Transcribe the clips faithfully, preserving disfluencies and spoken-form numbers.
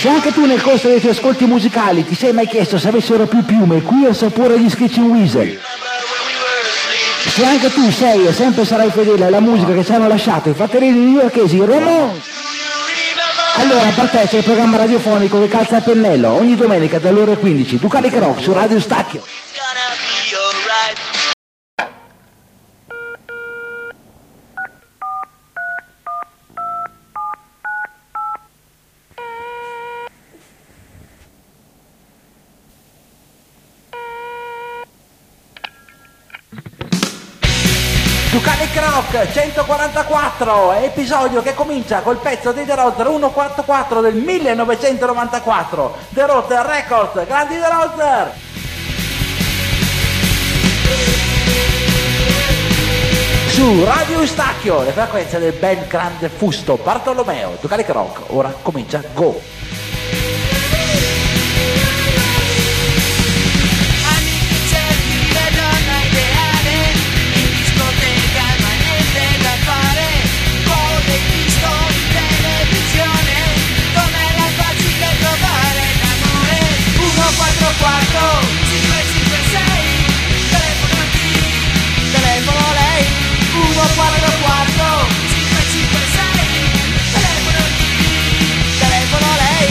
Se anche tu nel corso dei tuoi ascolti musicali ti sei mai chiesto se avessero più piume qui al sapore di Screeching Weasel, se anche tu sei e sempre sarai fedele alla musica che ci hanno lasciato i fratelli newyorkesi Ramones, allora per te c'è il programma radiofonico che calza a pennello ogni domenica dalle ore quindici, Ducalic Rock su Radio Stacchio. Ducalic Rock centoquarantaquattro, episodio che comincia col pezzo di The Rotter centoquarantaquattro del millenovecentonovantaquattro, The Rotter Records, grandi The Rotter! Su Radio Stacchio, le frequenze del ben grande fusto Bartolomeo. Ducalic Rock, ora comincia, go! cinque cinque sei, telefono chi, telefono lei, uno quattro quattro, cinque cinque sei, telefono chi, telefono lei.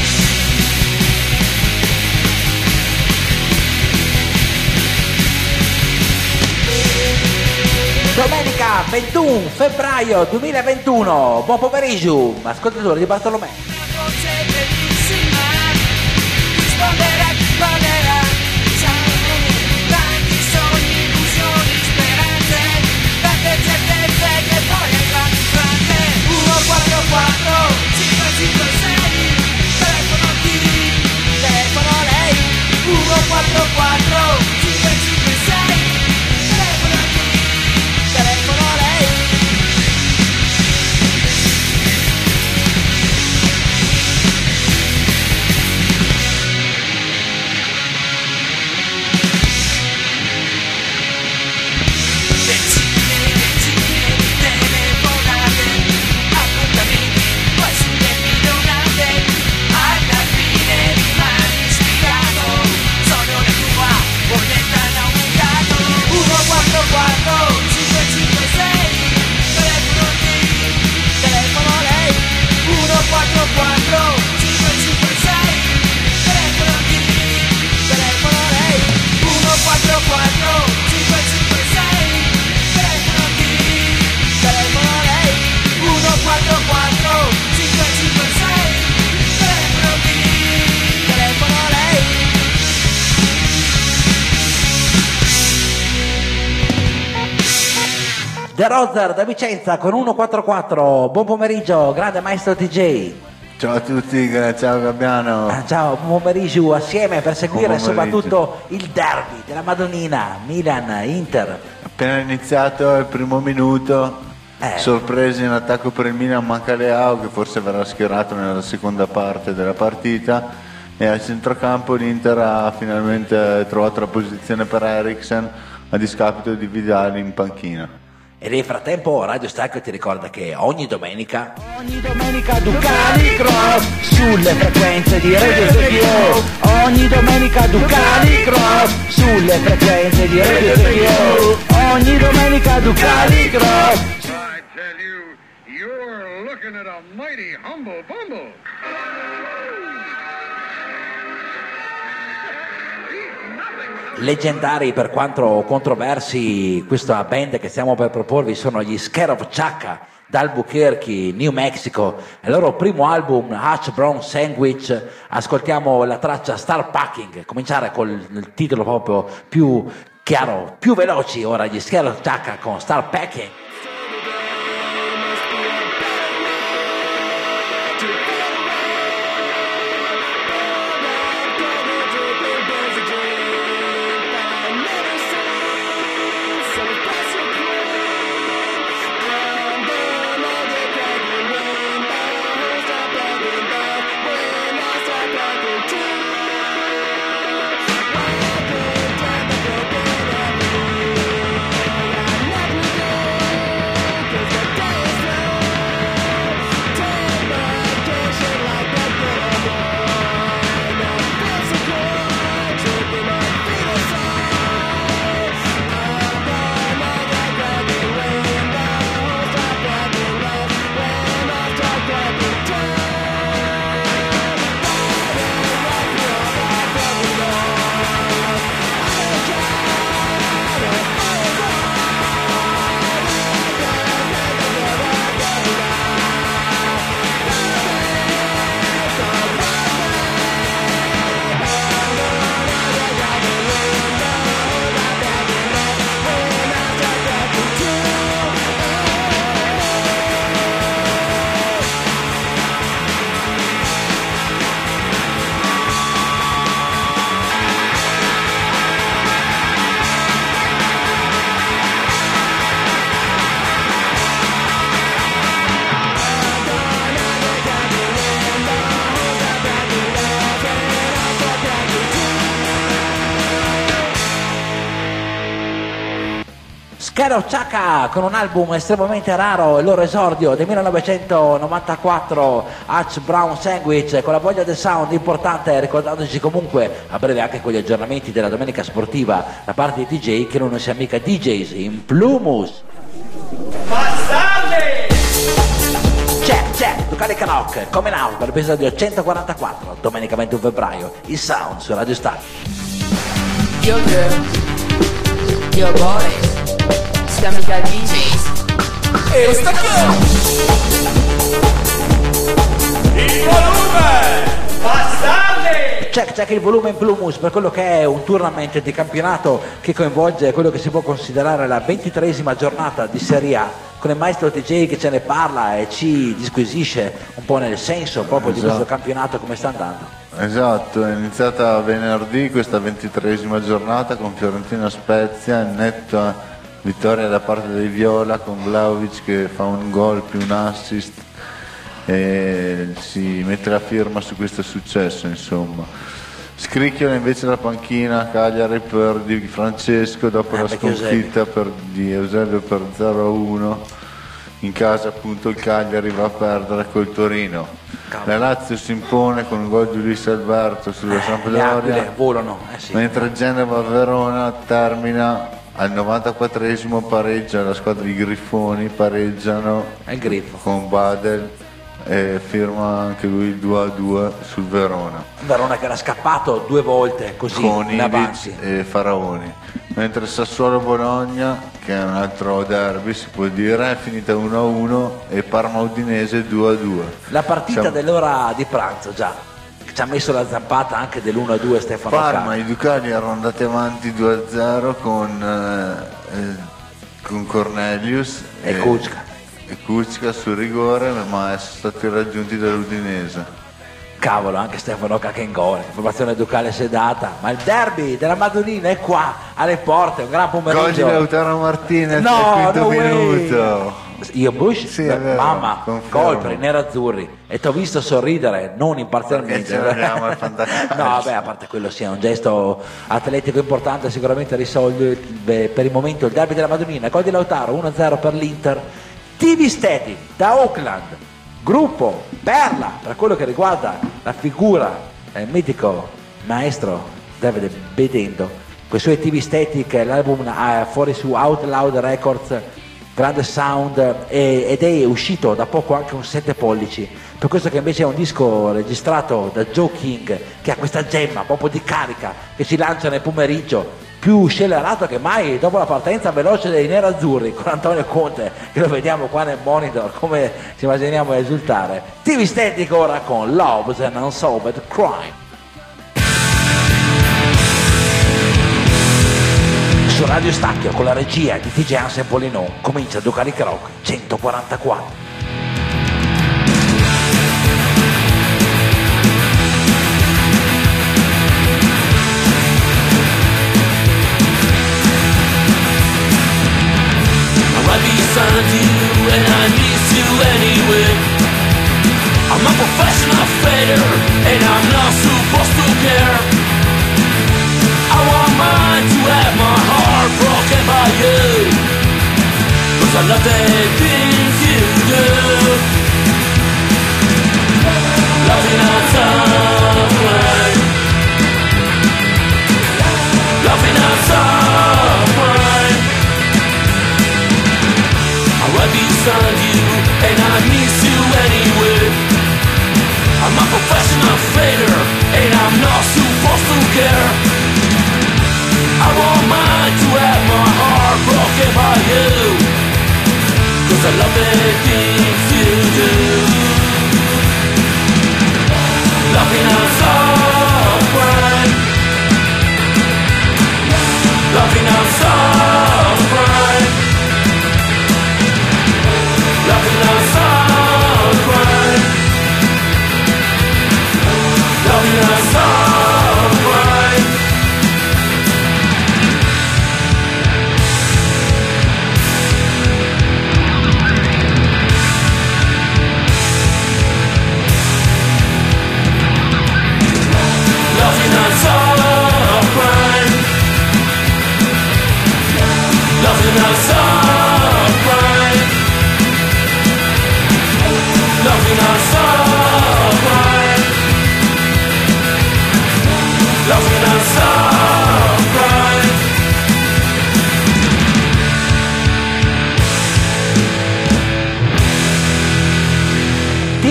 Domenica ventuno febbraio duemilaventuno, buon pomeriggio, ascoltatori di Bartolomeo. Risponderà chi parlerà, siamo tanti sogni, illusioni, speranze, tante certezze che poi è grande grande. uno quattro quattro, cinque cinque sei, telefono chi, telefono lei, uno quattro quattro, cinque cinque sei, telefono chi, telefono lei. The Rotter da Vicenza con centoquarantaquattro, buon pomeriggio, grande maestro D J. Ciao a tutti, ciao Gabbiano. Ah, ciao, buon pomeriggio assieme per seguire soprattutto il derby della Madonnina, Milan-Inter. Appena iniziato il primo minuto, eh. sorpresa in attacco per il Milan, manca Leao che forse verrà schierato nella seconda parte della partita, e al centrocampo l'Inter ha finalmente trovato la posizione per Eriksen a discapito di Vidal in panchina. E nel frattempo Radio Stacchio ti ricorda che ogni domenica Ogni domenica Ducalic Rock sulle frequenze di Radio Stacchio. Ogni domenica Ducalic Rock sulle frequenze di Radio Stacchio. Ogni domenica Ducalic Rock. I tell you, you're looking at a mighty humble bumble. leggendari per quanto controversi. Questa band che stiamo per proporvi sono gli Scare of Chaka d'Albuquerque, New Mexico, il loro primo album Hash Brown Sandwich. Ascoltiamo la traccia Star Packing, cominciare col il titolo proprio più chiaro, più veloci. Ora gli Scare of Chaka con Star Packing. Caro Chaka con un album estremamente raro, il loro esordio del millenovecentonovantaquattro, Hutch Brown Sandwich, con la voglia del sound importante, ricordandoci comunque a breve anche con gli aggiornamenti della domenica sportiva da parte di D J che non sia mica D Js in Plumus. Bastardi! Check, check, Ducati Karaoke, come now per l'episodio centoquarantaquattro, domenica ventuno febbraio, il sound su Radio Star. Yo girl, yo boys, sta mica D Js. E sta il volume! Bastardi! Check, check il volume in Plumus per quello che è un tournament di campionato che coinvolge quello che si può considerare la ventitreesima giornata di Serie A, con il maestro D J che ce ne parla e ci disquisisce un po' nel senso proprio di questo campionato, come sta andando. Esatto, è iniziata venerdì questa ventitreesima giornata con Fiorentina Spezia, netta vittoria da parte dei Viola con Vlahovic che fa un gol più un assist e si mette la firma su questo successo, insomma. Scricchiola invece la panchina Cagliari per Di Francesco dopo ah, la sconfitta per, di Eusebio per zero a uno. In casa appunto il Cagliari va a perdere col Torino. La Lazio si impone con un gol di Luis Alberto sulla Eh, Sampdoria, volano, eh sì. mentre Genova-Verona termina al novantaquattresimo, pareggia la squadra di Griffoni, pareggiano È il Griffo. con Badel e firma anche lui il due a due sul Verona Verona che era scappato due volte così con in avanti. Ibic e Faraoni, mentre Sassuolo-Bologna, che è un altro derby si può dire, è finita uno a uno e Parma-Udinese due a due. La partita Siamo... dell'ora di pranzo già, che ci ha messo la zampata anche dell'uno a due Stefano Parma, Cani. i Ducati erano andati avanti due a zero con, eh, eh, con Cornelius E Kuczka. e Kuczka sul rigore, ma sono stati raggiunti dall'Udinese. Cavolo, anche Stefano Cacchengone, formazione ducale sedata, ma il derby della Madonnina è qua, alle porte, un gran Gol di pomeriggio. Lautaro Martinez No, al quinto no way. minuto. Io Bush, Sì, è vero, mamma, confermo. gol per i nerazzurri e ti ho visto sorridere, non imparzialmente. Perché ce l'abbiamo al fantacalcio. No, vabbè, a parte quello sia un gesto atletico importante, sicuramente risolve beh, per il momento il derby della Madonnina. Gol di Lautaro, uno a zero per l'Inter. T V Steady da Auckland, gruppo Perla per quello che riguarda la figura del mitico maestro Davide Bedendo, con i suoi T V Static, l'album eh, fuori su Out Loud Records, grande sound, e, ed è uscito da poco anche un sette pollici, per questo che invece è un disco registrato da Joe King, che ha questa gemma proprio di carica che si lancia nel pomeriggio più scellerato che mai dopo la partenza veloce dei nerazzurri con Antonio Conte, che lo vediamo qua nel monitor come ci immaginiamo esultare. T V Static ora con Love's and Unsolved Crime. Su Radio Stacchio con la regia di T J Hansen Polino comincia Ducati Karaoke centoquarantaquattro. Right beside you and I miss you anyway. I'm a professional fader and I'm not supposed to care. I want mine to have my heart broken by you, 'cause I love the things you do. Loving on someone, loving on someone. I'm right beside you and I miss you anyway. I'm a professional fader and I'm not supposed to care. I want mine to have my heart broken by you, 'cause I love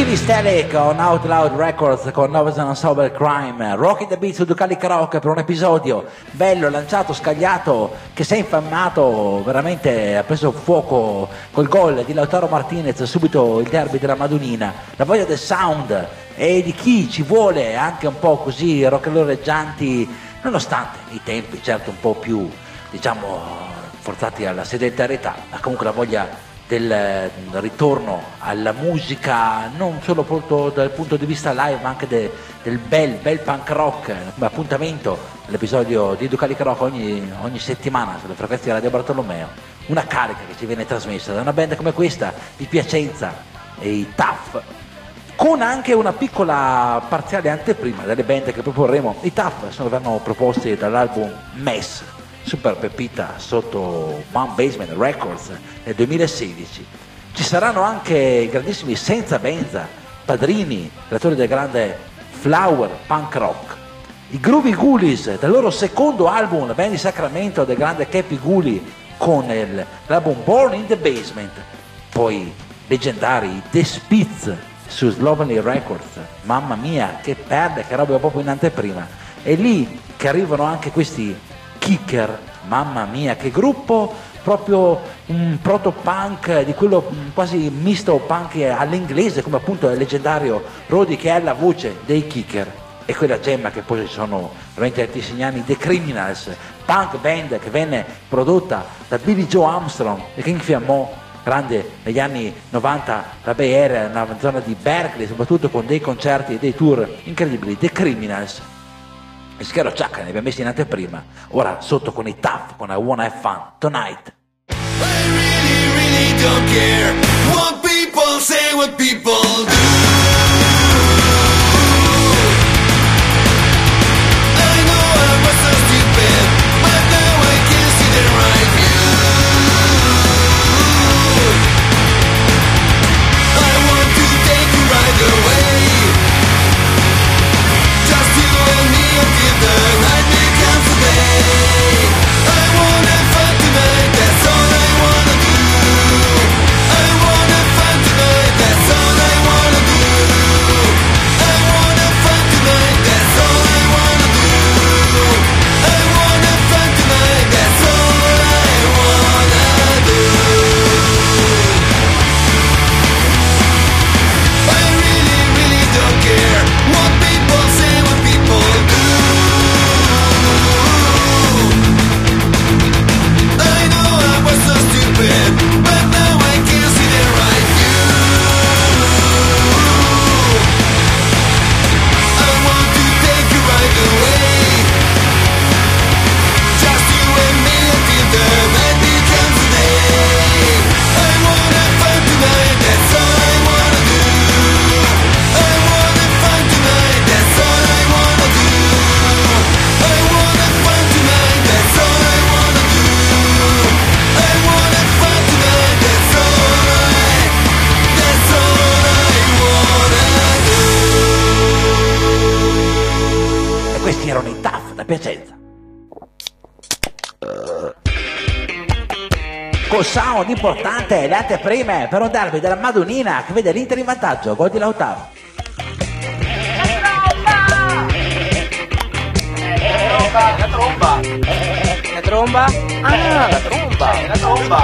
Philistele con Out Loud Records con Novas and Sober Crime, Rocky the Beat su Ducalic Rock per un episodio bello, lanciato, scagliato, che si è infammato, veramente ha preso fuoco col gol di Lautaro Martinez, subito il derby della Madonnina, la voglia del sound e di chi ci vuole anche un po' così roccheroreggianti, nonostante i tempi certo un po' più, diciamo, forzati alla sedentarietà, ma comunque la voglia del ritorno alla musica non solo proprio dal punto di vista live ma anche de, del bel, bel punk rock come appuntamento l'episodio di Ducalic Rock ogni, ogni settimana sulle frequenze di Radio Bartolomeo, una carica che ci viene trasmessa da una band come questa di Piacenza e i Tough, con anche una piccola parziale anteprima delle band che proporremo. I Tough sono verranno proposti dall'album Mess, super pepita sotto Mount Basement Records nel duemilasedici. Ci saranno anche i grandissimi Senza Benza, padrini, creatori del grande Flower Punk Rock. I Groovy Ghoulies, dal loro secondo album, la band di Sacramento del grande Cappy Gully, con il, l'album Born in the Basement. Poi leggendari The Spitz su Slovenly Records, mamma mia che perle, che roba proprio in anteprima. E lì che arrivano anche questi Kicker, mamma mia che gruppo, proprio un proto-punk di quello quasi misto punk all'inglese, come appunto il leggendario Roddy che è la voce dei Kicker, e quella gemma che poi sono veramente altissimi anni, The Criminals, punk band che venne prodotta da Billy Joe Armstrong e che infiammò grande negli anni novanta la Bay Area, nella zona di Berkeley, soprattutto con dei concerti e dei tour incredibili. The Criminals. Il Schiero Ciacca ne abbiamo messi in anteprima, ora sotto con i Tough, con I Wanna Have Fun Tonight. I really, really don't care what people say, what people do. I know I was so stupid, but now I can see the right view. I want to take you right away, just you and me until the night becomes the day. I wanna fun tonight, that's all I wanna do. I wanna fun tonight, that's all I wanna do. I wanna fun tonight, that's all I wanna do. I wanna fun tonight, that's all I wanna do. I really, really don't care what people say, what people do. I know I was so stupid, but now I can see the right view. I want to take you right away, just you and me until the night becomes the day. I wanna fun tonight, that's all I wanna do. I wanna fun tonight, that's all I wanna do. I wanna fun tonight, that's all I wanna do. I wanna fun tonight, that's all I, that's all I wanna do. E questi erano i Tough da Piacenza. Col sound importante, le anteprime per un derby della Madonnina che vede l'Inter in vantaggio, gol di Lautaro. La tromba! La tromba? Ah, la tromba! La tromba!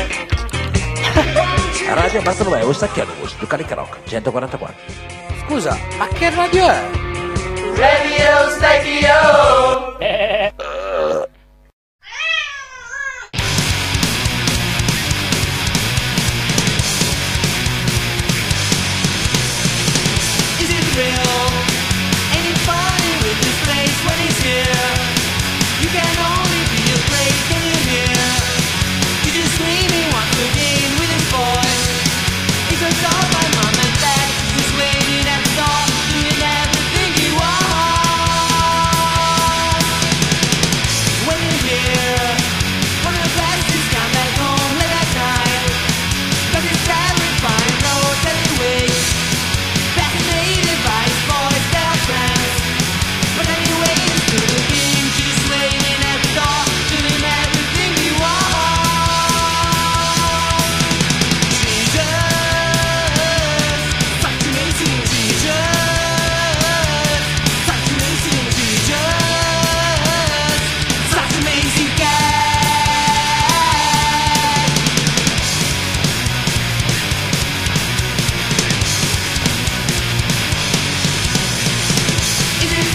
Radio Bartolomeo Stacchiano, Ducalic Rock centoquarantaquattro. Scusa, ma che radio è? Radio Stacchio! Is it real? Ain't it funny with this place when it's here? You can only be afraid when you're here. You're just screaming once again with his voice. It's a dog by mom and dad, just waiting at the door, doing everything he wants. When you're here, one of the best come back home late at night. Cause it's terrifying, no telling way. Fascinated by his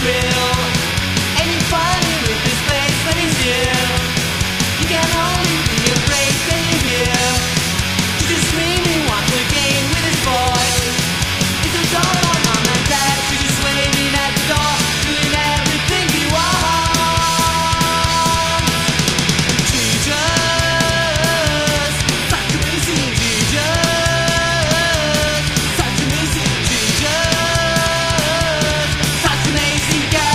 thrill. And you fall in with this place when he's here. You can only be embraced and you hear. You just screaming once again with his voice. It's a door on mom and dad. You just waiting at the door, doing everything you want. Jesus, such amazing Jesus, such amazing Jesus, such amazing God.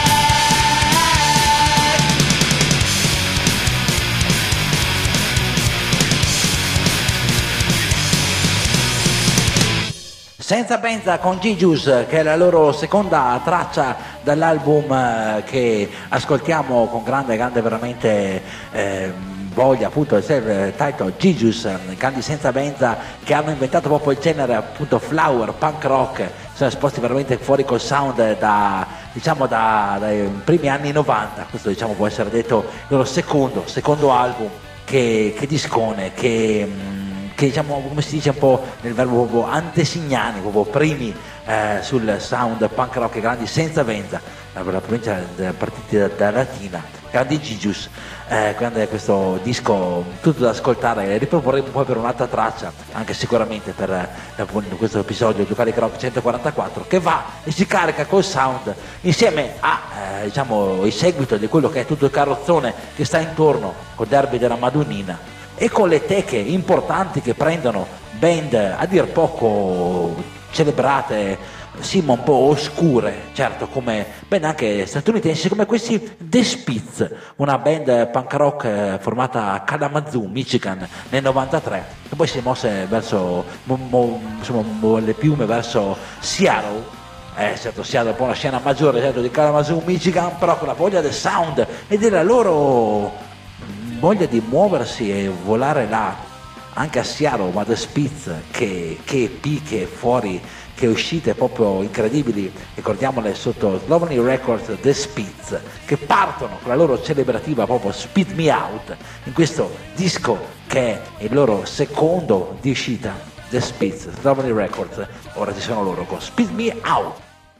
Senza Benza con Gigius, che è la loro seconda traccia dall'album eh, che ascoltiamo con grande, grande veramente eh, voglia, appunto il self-titled Gigius, grandi Senza Benza che hanno inventato proprio il genere appunto flower, punk rock, sono esposti veramente fuori col sound da, diciamo da, dai primi anni novanta, questo diciamo può essere detto il loro secondo, secondo album, che, che discone, che... mh, che diciamo come si dice un po' nel verbo proprio antesignani, proprio primi eh, sul sound punk rock, grandi Senza Benza, la, la provincia partita da, da Latina, grandi Gigius, eh, grande questo disco tutto da ascoltare, riproporremo poi per un'altra traccia, anche sicuramente per eh, questo episodio di Ducalic Rock centoquarantaquattro, che va e si carica col sound insieme a eh, diciamo il seguito di quello che è tutto il carrozzone che sta intorno col derby della Madonnina, e con le teche importanti che prendono band a dir poco celebrate, sì ma un po' oscure, certo, come band anche statunitensi come questi The Spitz, una band punk rock formata a Kalamazoo, Michigan nel novantatré, che poi si è mosse verso mo, mo, insomma, le piume verso Seattle. Eh, certo, Seattle è un po' una scena maggiore, certo, di Kalamazoo, Michigan, però con la voglia del sound e della loro voglia di muoversi e volare là, anche a Seattle, ma The Spitz, che, che E P che è fuori, che uscite proprio incredibili, ricordiamole sotto Slovenly Records, The Spitz, che partono con la loro celebrativa proprio Spit Me Out, in questo disco che è il loro secondo di uscita, The Spitz, Slovenly Records, ora ci sono loro con Spit Me Out.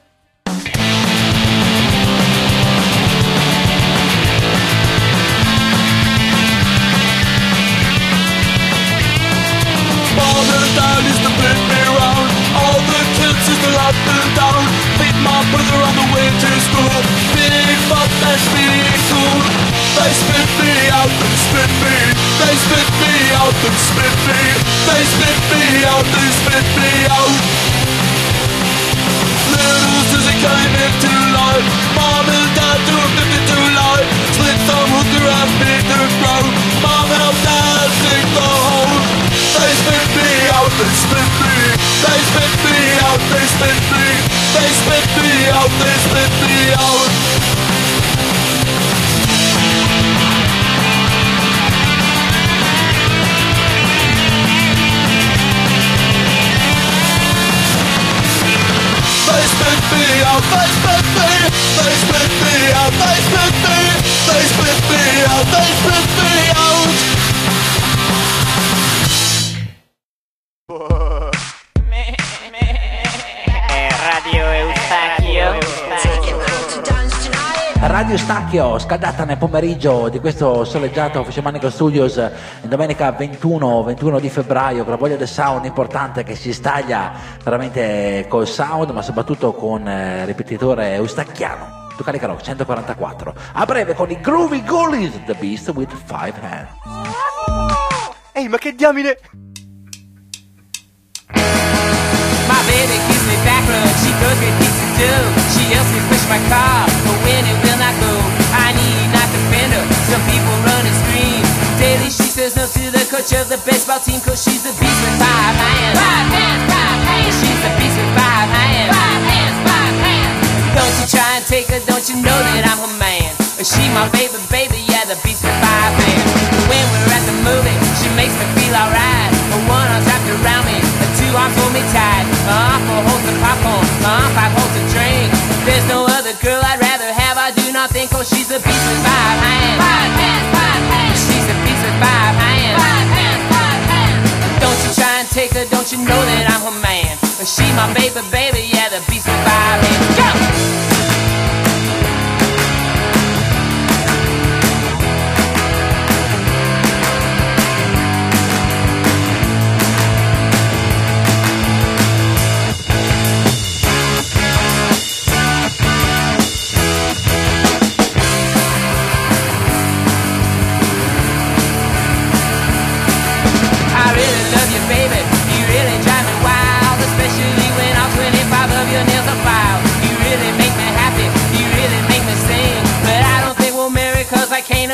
All the time is to split me round. All the kids is to up and down. Beat my brother on the way to school. Big fuck, that's being cool. They spit me out and spit me. They spit me out and spit me. They spit me out and spit me out. Little Susie came into life. Mom and dad took me to life. Split some hooker and beat the crowd. Mom and dad dig the hole. They spit me out, they spit me. They spit me out, they spit me. They spit me out, they spit me out. They spit me out, they spit me. They spit me out, they spit me. They spit me out, they spit me out. Radio Eustachio. Radio Stacchio, scaldata nel pomeriggio di questo soleggiato Fishermanico Studios, domenica ventuno, ventuno di febbraio, con la voglia del sound importante che si staglia veramente col sound, ma soprattutto con eh, ripetitore eustacchiano. Ducalic Rock centoquarantaquattro, a breve con i Groovy Ghoulies, The Beast with Five Hands. Ehi, ma che diamine! My baby gives me back rub, she throws me a piece of dough. She helps me push my car, but when it will not go, I need not defend her. Some people run and scream. Daily she says no to the coach of the baseball team, cause she's the beast with five hands. Five hands, five hands. She's the beast with five hands. Five hands, five hands. Don't you try and take her, don't you know that I'm her man? She my baby, baby, yeah, the beast with five hands. When we're at the movie, she makes me feel alright. One arm's wrapped around me, two arms hold me tight. Uh, four holds the popcorn, uh, five holds the drink. There's no other girl I'd rather have, I do not think, cause she's the beast with five hands. Five hands, five hands. She's the beast with five hands. Five hands, five hands. Don't you try and take her, don't you know that I'm her man? She my baby, baby, yeah, the beast with five hands. Go!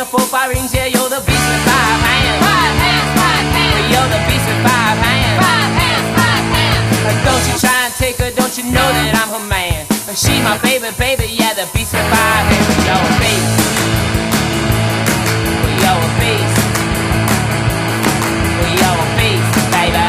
a four five rings, yeah, you're the beast with five hands. Five hands, five hands. You're the beast with five hands. Five hands, five hands. Don't you try and take her, don't you know that I'm her man? She my baby, baby, yeah, the beast with five hands. You're a beast. You're a beast. You're a beast, baby.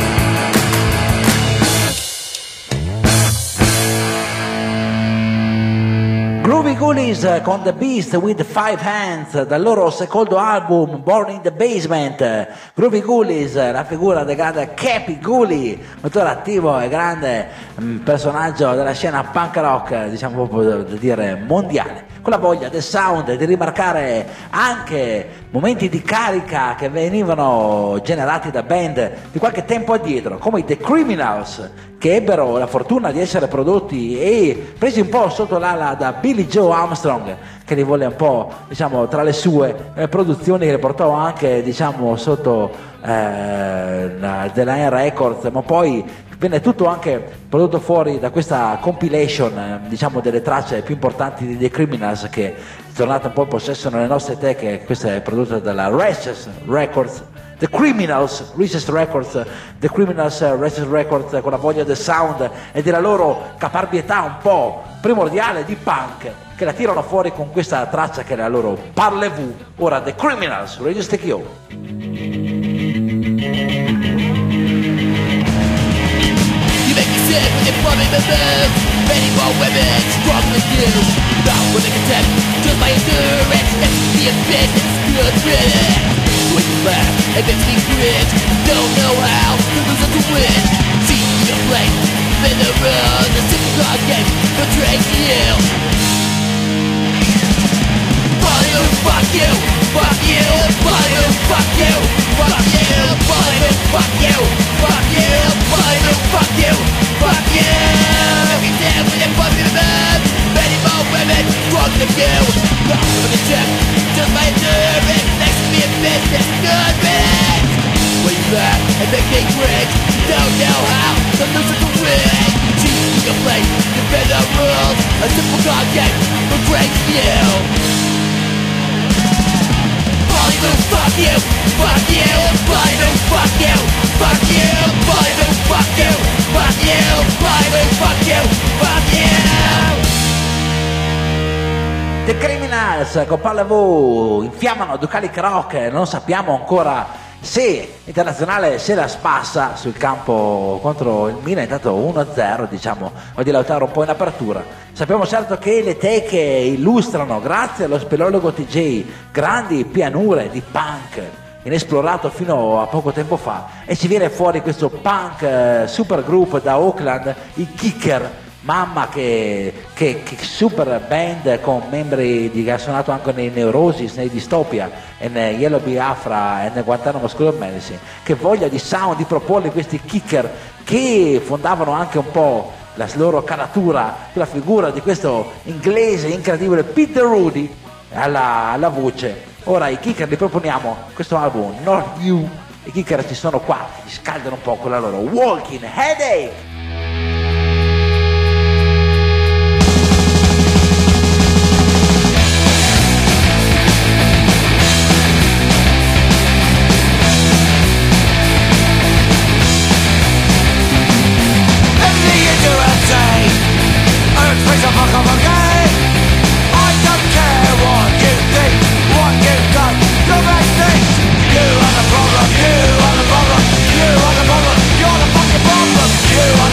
Groovy Ghoulies con The Beast with Five Hands dal loro secondo album Born in the Basement. Groovy Ghoulies, la figura del grande Cappy Ghoulie, autore attivo e grande mh, personaggio della scena punk rock, diciamo proprio da dire mondiale, con la voglia del sound di rimarcare anche momenti di carica che venivano generati da band di qualche tempo addietro, come i The Criminals, che ebbero la fortuna di essere prodotti e presi un po' sotto l'ala da Billy Joe Armstrong, che li volle un po', diciamo, tra le sue eh, produzioni, che le portò anche, diciamo, sotto eh, la Delain Records, ma poi venne tutto anche prodotto fuori da questa compilation, eh, diciamo, delle tracce più importanti di The Criminals, che è tornata un po' in possesso nelle nostre teche. Questa è prodotta dalla Recess Records, The Criminals, Recess Records, The Criminals, Recess Records, con la voglia del sound e della loro caparbietà un po' primordiale di punk, che la tirano fuori con questa traccia che è la loro Parlez-vous. Ora The Criminals, Radio Stekio. You make me sick with your plumbing members. Many more women strong with you. Not with a contempt, just my endurance. It's the event, it's good riddance. When you laugh, it makes me grit. Don't know how to lose or to win. See your place, spin around the simple game, betrays you. Fuck you, fuck you, fuck you, fuck you, fuck you, fuck you, fuck you, fuck you, fuck you, fuck you, fuck you, fuck you. Every day with a fucking man, many more women strong than you. Not with a check, just my endurance. Next to me a bitch that's good bitch. When you laugh and make me grit, don't know how to lose or to win. Cheat your place, defend the rules. A simple God game betrays you. Fuck you, fuck you, Bollywood, fuck you, fuck you, Bollywood, fuck you, fuck you, Bollywood, fuck you, fuck you. The Criminals con Parlez-vous infiammano Ducalic Rock, non sappiamo ancora se Internazionale se la spassa sul campo contro il Milan, intanto uno a zero, diciamo, o di Lautaro un po' in apertura. Sappiamo certo che le teche illustrano, grazie allo speleologo T J, grandi pianure di punk inesplorato fino a poco tempo fa, e ci viene fuori questo punk eh, super gruppo da Oakland, i Kicker. Mamma che, che, che super band con membri di, che ha suonato anche nei Neurosis, nei Dystopia e nei Yellow Biafra e nel Guantanamo School of Medicine. Che voglia di sound di proporli questi Kicker, che fondavano anche un po' la loro caratura sulla figura di questo inglese incredibile Peter Rudy alla, alla voce. Ora i Kicker li proponiamo questo album Not You. I Kicker ci sono qua, ci scaldano un po' con la loro Walking Headache. Earthquakes are fuck up again. I don't care what you think, what you've done, you make things. You are the problem, you are the problem, you are the problem, you're the fucking problem. You are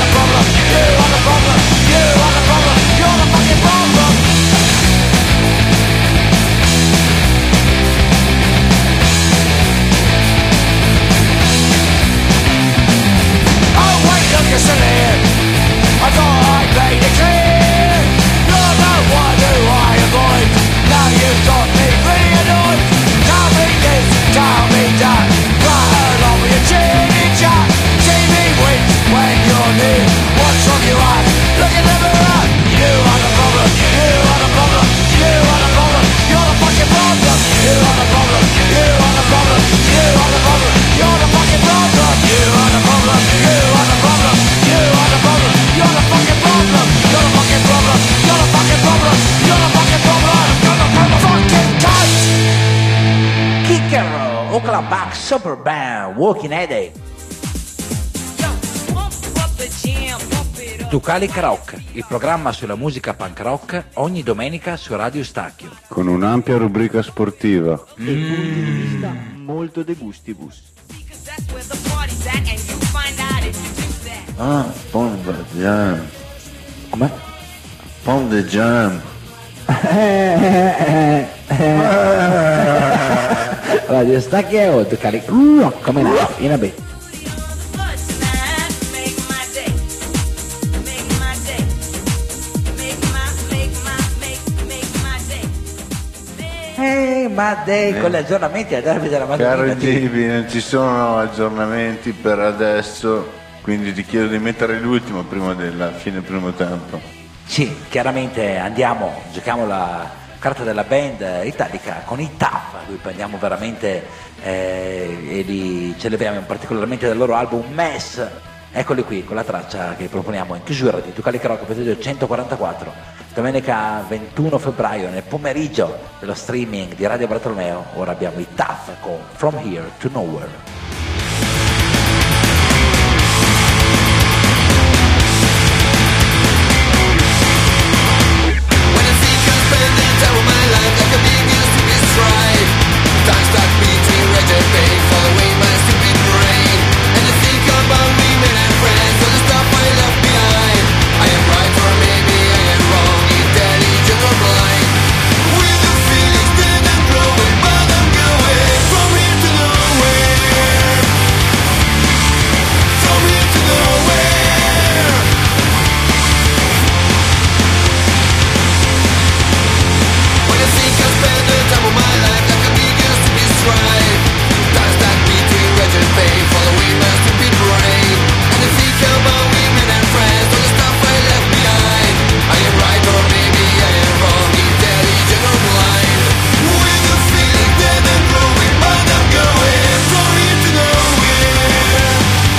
Punk Super Band, Walking Headache. Ducalic Rock, il programma sulla musica punk rock, ogni domenica su Radio Stacchio. Con un'ampia rubrica sportiva. E punti di vista molto de gustibus. Ah, Pom the Jam. Com'è? Pom the Jam. Radio Stacchio o Ducalic Rock, come no? In a bit. Hey, ma dei, Eh. con gli aggiornamenti ai derby della Madonnina. Caro ti- Gibi, non ci sono aggiornamenti per adesso, quindi ti chiedo di mettere l'ultimo prima della fine del primo tempo. Sì, chiaramente andiamo, giochiamo la carta della band italica con i T A F, a cui prendiamo veramente eh, e li celebriamo particolarmente del loro album Mess. Eccoli qui con la traccia che proponiamo in chiusura di Ducalic Rock, episodio centoquarantaquattro, domenica ventuno febbraio nel pomeriggio dello streaming di Radio Bartolomeo. Ora abbiamo i T A F con From Here to Nowhere. When I think I spend the time of my life like a big used to be strife. Time stuck between rage and pain, following my stupid brain. And I think about women and friends, all the stuff I left behind. I am right or maybe I am wrong, intelligent or blind. With the feelings that I'm growing, but I'm going from here to nowhere. From here to nowhere. When I think I spend the time of my life like a big used to be strife. Time stuck between rage and pain, following my stupid brain. And I think about women and friends, all the stuff I left behind. I am right or maybe I am wrong, intelligent or blind. With the feeling that I'm growing, but I'm going from here to nowhere.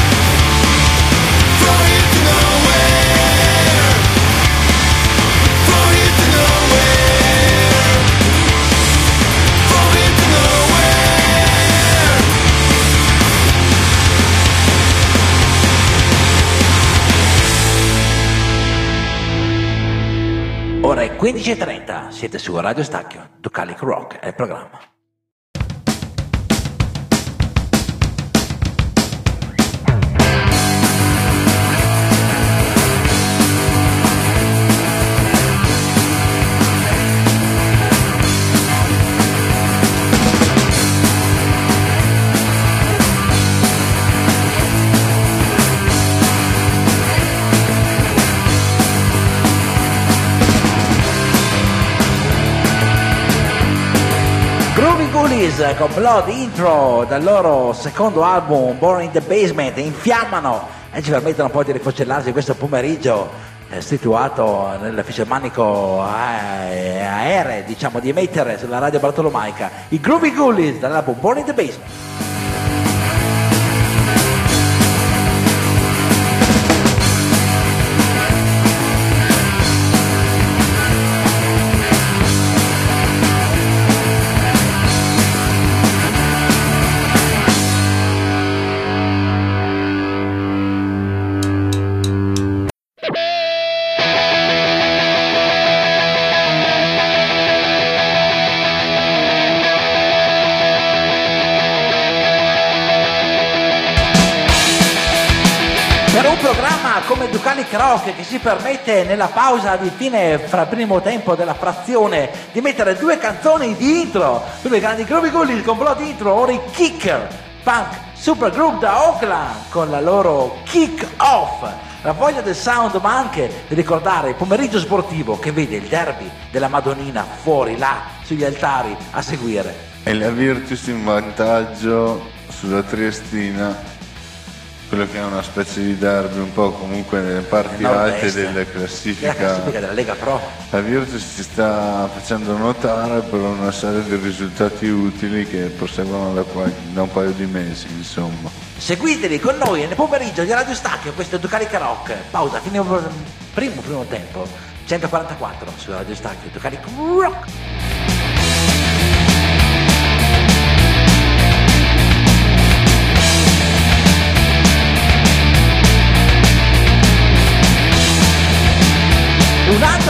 From here to nowhere. From here to nowhere. From here to nowhere. Ora è quindici e trenta, siete su Radio Stacchio, Ducalic Rock è il programma. Groovy Ghoulies con Blood Intro dal loro secondo album Born in the Basement infiammano e ci permettono poi di rifocellarsi questo pomeriggio eh, situato nel fisarmonico eh, aereo, diciamo, di emettere sulla radio bartolomaica i Groovy Ghoulies dall'album Born in the Basement. Per un programma come Ducalic Rock che si permette nella pausa di fine fra primo tempo della frazione di mettere due canzoni di intro, due grandi Groovy Ghoulies con Blood Intro, ora i Kicker Punk Super Group da Oakland con la loro Kick Off, la voglia del sound ma anche di ricordare il pomeriggio sportivo che vede il derby della Madonnina fuori là sugli altari a seguire. E la Virtus in vantaggio sulla Triestina, quello che è una specie di derby un po' comunque nelle parti Nel alte nord-est della della classifica. classifica della Lega Pro. La Virtus si sta facendo notare per una serie di risultati utili che proseguono da, qua, da un paio di mesi, insomma. Seguiteli con noi nel pomeriggio di Radio Stacchio, questo è Ducalic Rock. Pausa, fine primo primo tempo, centoquarantaquattro su Radio Stacchio, Ducalic Rock.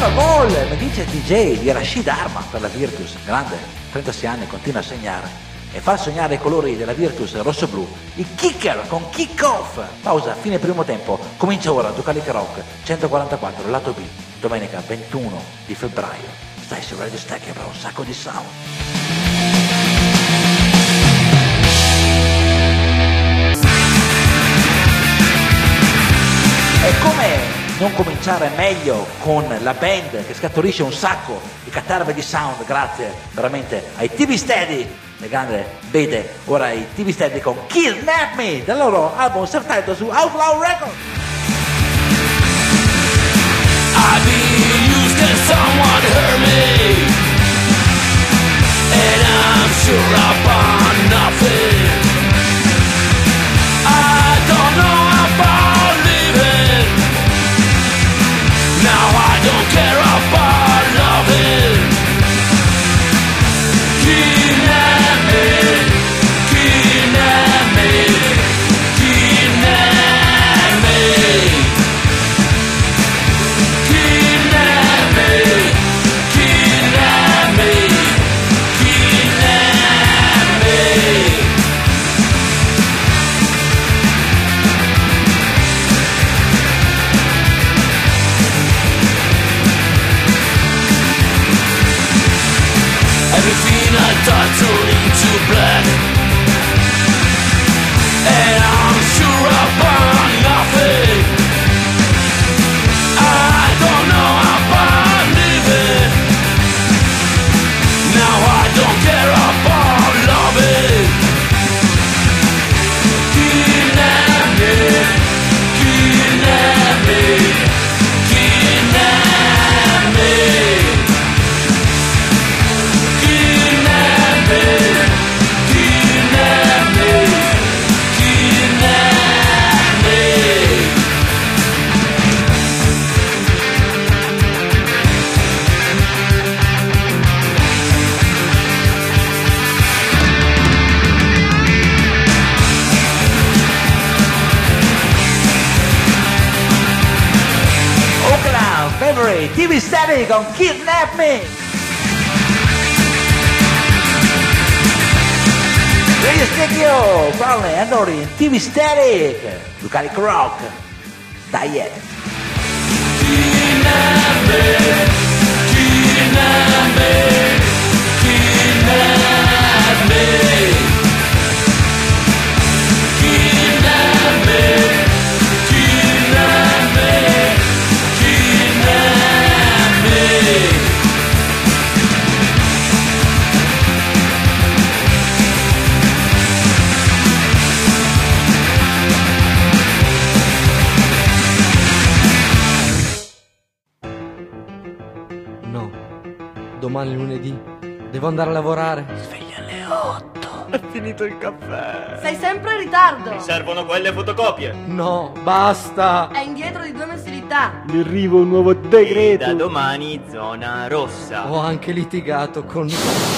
gol, mi dice D J di Rashid Arma per la Virtus, grande, trentasei anni, continua a segnare e fa sognare i colori della Virtus rosso-blu. Il kicker con kick-off. Pausa, fine primo tempo. Comincia ora Ducalic Rock centoquarantaquattro, lato B, domenica ventuno di febbraio. Stai su Radio Stack, avrà un sacco di sound. E come non cominciare meglio con la band che scaturisce un sacco di catarbe di sound, grazie veramente ai T V Steady, le grande Bede, ora i T V Steady con Kidnap Me, del loro album self-titled su Outlaw Records. I've been used 'cause someone hurt me, and I'm sure I've found nothing. I don't know about living, now I don't care about loving. Kidnap me, kidnap me, kidnap me. Kidnap me, kidnap me, kidnap me. Everything I thought turned into black, and I'm sure I found nothing. I don't know about living, now I don't care about loving. Kidnap me, kidnap me, kidnap me. Kidnap me, kidnap me, kidnap me. Oakland Favorite T V Steady con Kidnap Me. Radio Studio, Brownlee, Andori, T V Static, Ducalic Rock, Diet. Kidnap me, kidnap me, kidnap me. Kidnap me, kidnap me, kidnap me. No, domani lunedì devo andare a lavorare. Sveglia alle otto. È finito il caffè. Sei sempre in ritardo. Mi servono quelle fotocopie. No, basta. È indietro di due mensilità. Mi arriva un nuovo decreto. Da domani zona rossa. Ho anche litigato con...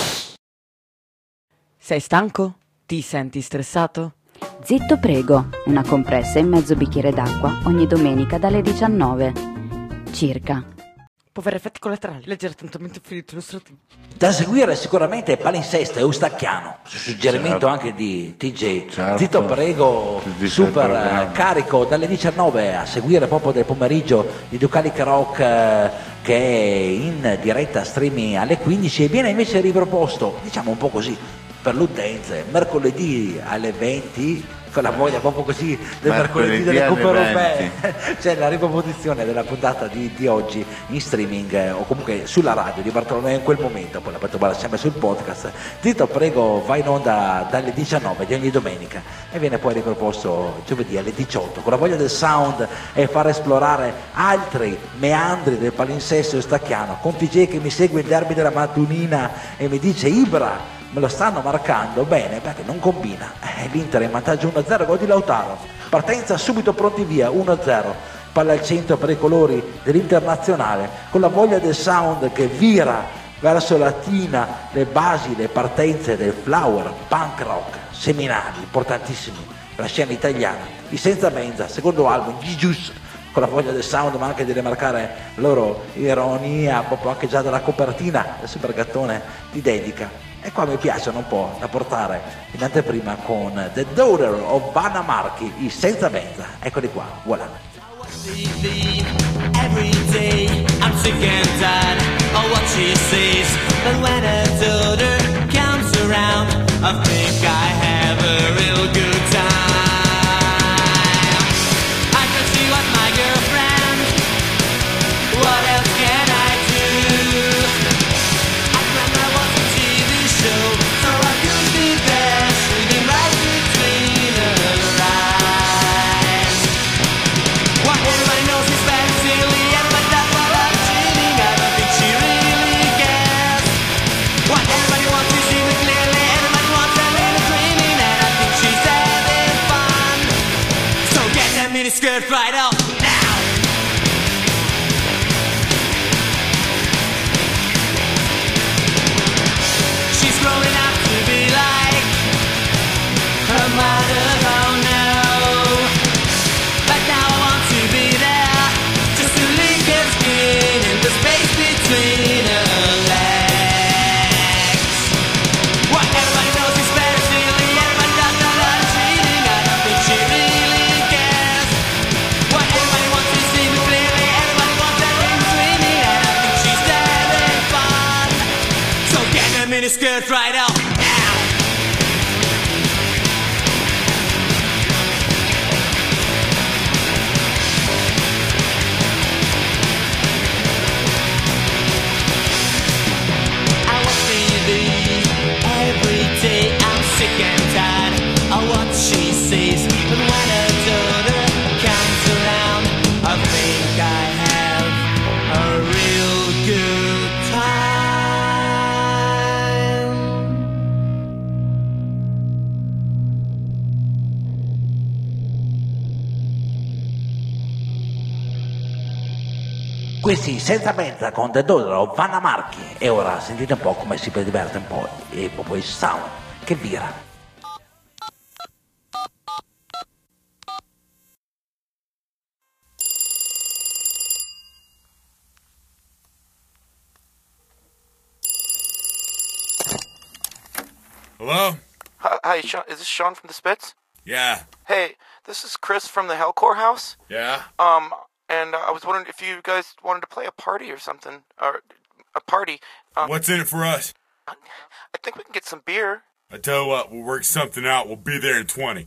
Sei stanco? Ti senti stressato? Zitto prego, una compressa e mezzo bicchiere d'acqua ogni domenica dalle diciannove. Circa. Può avere effetti collaterali, leggere attentamente il foglio illustrativo. Da seguire sicuramente Palinsesto e Eustacchiano, su suggerimento certo. anche di T J. Certo. Zitto prego, super eh, carico dalle diciannove a seguire proprio del pomeriggio di Ducalic Rock eh, che è in diretta streaming alle quindici e viene invece riproposto, diciamo un po' così, per l'utenza, mercoledì alle venti, con la voglia proprio così del mercoledì, mercoledì delle Coppe Europee. C'è la riproposizione della puntata di, di oggi in streaming eh, o comunque sulla radio di Bartolomeo in quel momento, poi la potete sempre sul podcast. Zitto prego va in onda dalle diciannove di ogni domenica e viene poi riproposto giovedì alle diciotto con la voglia del sound e far esplorare altri meandri del palinsesto stacchiano con T J che mi segue il derby della mattunina e mi dice Ibra me lo stanno marcando bene perché non combina. Eh, L'Inter è in vantaggio uno a zero, gol di Lautaro. Partenza subito pronti via, uno a zero. Palla al centro per i colori dell'Internazionale, con la voglia del sound che vira verso la tina, le basi, le partenze del flower, punk rock, seminali, importantissimi per la scena italiana. I Senza Menza, secondo album, Gigius, con la voglia del sound, ma anche di rimarcare la loro ironia, proprio anche già dalla copertina del Super Gattone di dedica. E qua mi piacciono un po' da portare in anteprima con The Daughter of Vanna Marchi, i Senza Mezza. Eccoli qua, voilà. Every day I'm sick and tired of what she says, but when her daughter comes around, I think I have a real good time. I can see what my girlfriend, what else can I do? I remember I watched a T V show, so I could be there, sitting right between her eyes. What everybody knows is bad and silly, and but that's what I'm cheating. I don't think she really cares. What everybody wants is see me clearly, everybody wants a little dreaming, and I think she's having fun. So get that miniskirt right up now. She's growing up to be like her mother, oh no. But now I want to be there, just to link her skin in the space between her legs. What everybody knows is better silly, everybody does not like cheating. I don't think she really cares. What everybody wants is see me clearly, everybody wants that in between me, and I think she's having fun. So get her miniskirt right out now. I watch T V every day. I'm sick and tired of what she says, but when her daughter comes around, I think I have a real good time. Questi Senza Mezza con The Daughter of Vanna Marchi. E ora sentite un po' come si diverte un po' e proprio il sound che vira. Hello? Hi, hi, Sean. Is this Sean from the Spits? Yeah. Hey, this is Chris from the Hellcore House. Yeah? Um, and uh, I was wondering if you guys wanted to play a party or something, or a party. Um, What's in it for us? I think we can get some beer. I tell you what, we'll work something out. We'll be there in twenty.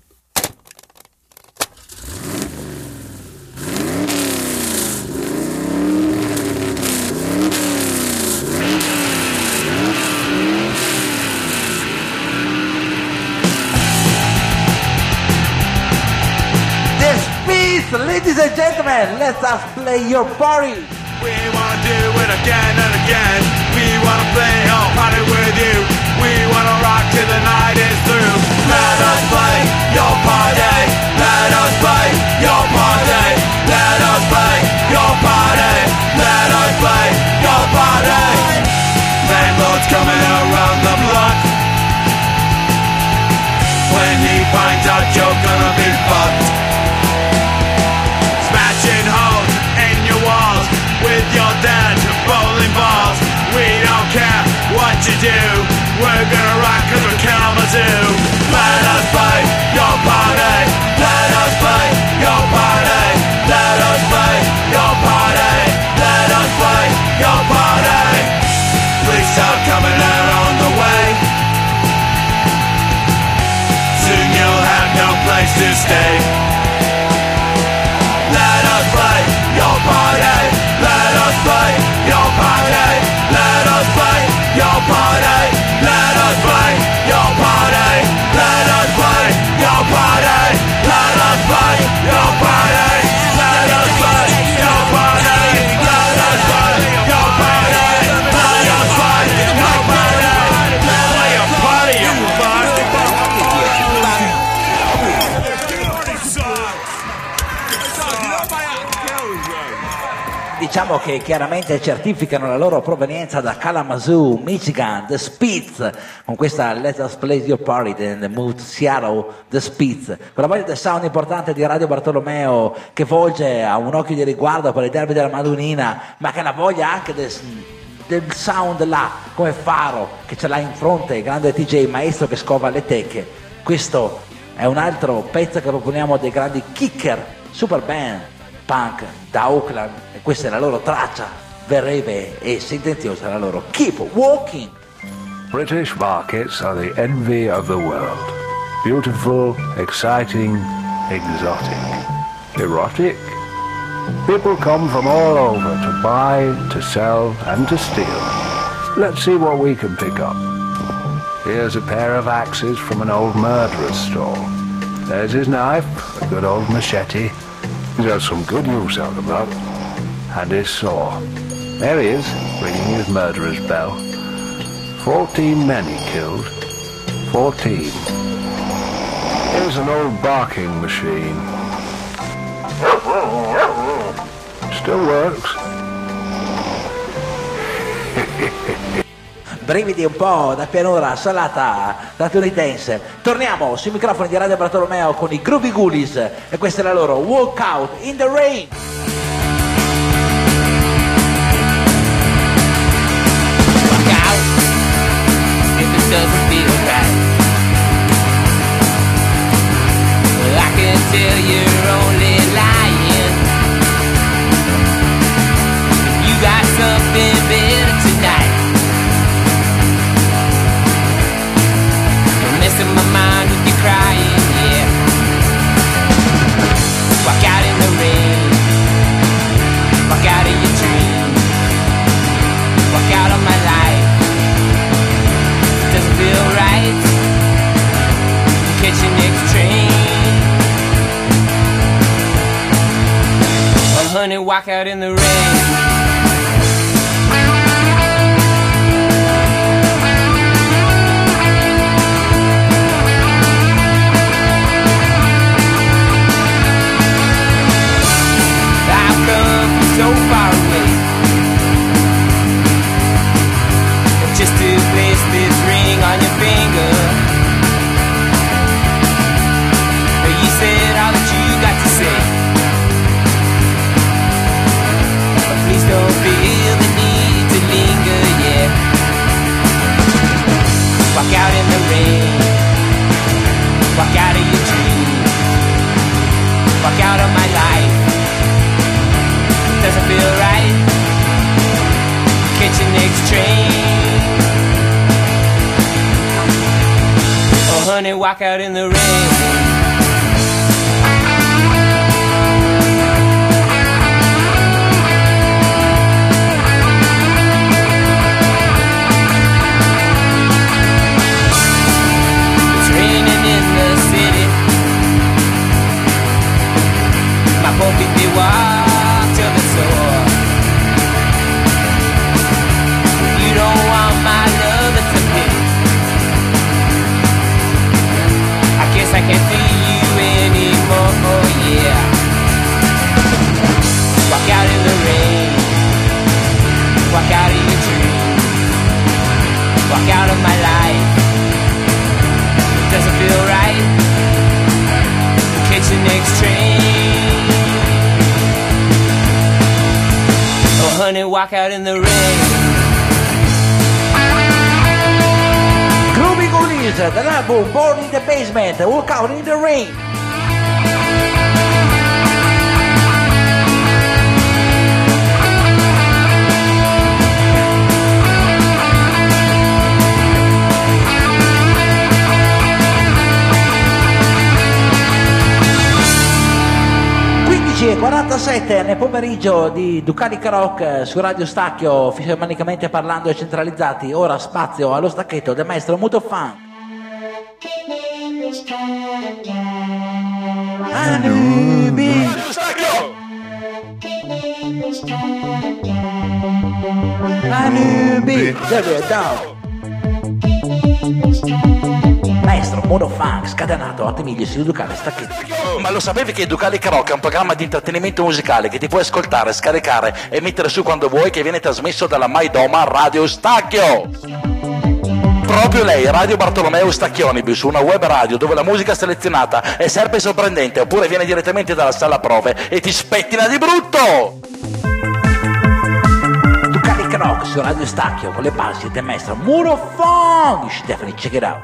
Ladies and gentlemen, let us play your party. We wanna do it again and again. We wanna play our party with you. We wanna rock till the night is through. Let us play your party. Let us play your party. Let us play your party. Let us play your party. Landlord's coming around the block. When he finds out you're gonna be fucked. Smashing holes in your walls with your dad's bowling balls. We don't care what you do. We're gonna rock 'cause we're Kalamazoo. Let us play your party. Let us play your party. Let us play your party. Let us play your party. Please stop coming out on the way. Soon you'll have no place to stay. Let us play your party. Let us play your party. Let us play your party. Let us play your party. diciamo che chiaramente certificano la loro provenienza da Kalamazoo, Michigan, The Spitz, con questa Let Us Play Your Party in the Mood Seattle, The Spitz, con la voglia del sound importante di Radio Bartolomeo che volge a un occhio di riguardo per i derby della Madonnina, ma che ha la voglia anche del, del sound là, come Faro, che ce l'ha in fronte, grande D J, maestro che scova le tecche. Questo è un altro pezzo che proponiamo dei grandi Kicker, super band punk da Oakland, e questa è la loro traccia breve e sentenziosa, la loro Keep Walking. British markets are the envy of the world. Beautiful, exciting, exotic, erotic. People come from all over to buy, to sell, and to steal. Let's see what we can pick up. Here's a pair of axes from an old murderer's stall. There's his knife, a good old machete. He's got some good use out of that. And his saw. There he is, ringing his murderer's bell. Fourteen men he killed. Fourteen. Here's an old barking machine. Still works. Brividi un po' da pianura salata statunitense. Torniamo sui microfoni di Radio Bartolomeo con i Groovy Ghoulies e questa è la loro Walk Out in the Rain. Walk out if it doesn't feel right. Well, I can tell you're only lying. You got something better tonight. Messing my mind with you crying, yeah. Walk out in the rain. Walk out of your dreams. Walk out of my life. It doesn't feel right. Catch your next train. Oh honey, walk out in the rain. So far away, just to place this ring on your finger. You said all that you got to say, but please don't feel the need to linger, yeah. Walk out in the rain. Walk out of your dreams. Walk out of my life. Doesn't feel right. Catch your next train. Oh honey, walk out in the rain. It's raining in the city. Ma può più walk to the door. You don't want my love to be. I guess I can't feel you anymore, oh yeah. Walk out in the rain. Walk out of your dreams. Walk out of my life. It doesn't feel right. Catch your next train. Oh honey, walk out in the rain. Groovy Ghoulies dall'album Born in the Basement, Walk Out in the Rain. quindici e quarantasette nel pomeriggio di Ducanica Rock su Radio Stacchio, fisemanicamente parlando e centralizzati. Ora spazio allo stacchetto del maestro Muto Funk. Anubi Anubi, there we are down. Maestro. modo funk, scatenato, Artemilio, Studio Ducale, Stacchetti. Ma lo sapevi che Ducali Rock è un programma di intrattenimento musicale che ti puoi ascoltare, scaricare e mettere su quando vuoi, che viene trasmesso dalla Maidoma Radio Stacchio? Proprio lei, Radio Bartolomeo Stacchionibus, una web radio dove la musica selezionata è sempre sorprendente, oppure viene direttamente dalla sala prove e ti spettina di brutto! Ducali Rock su Radio Stacchio con le basi del maestro Muro Fong. Stephanie, check it out.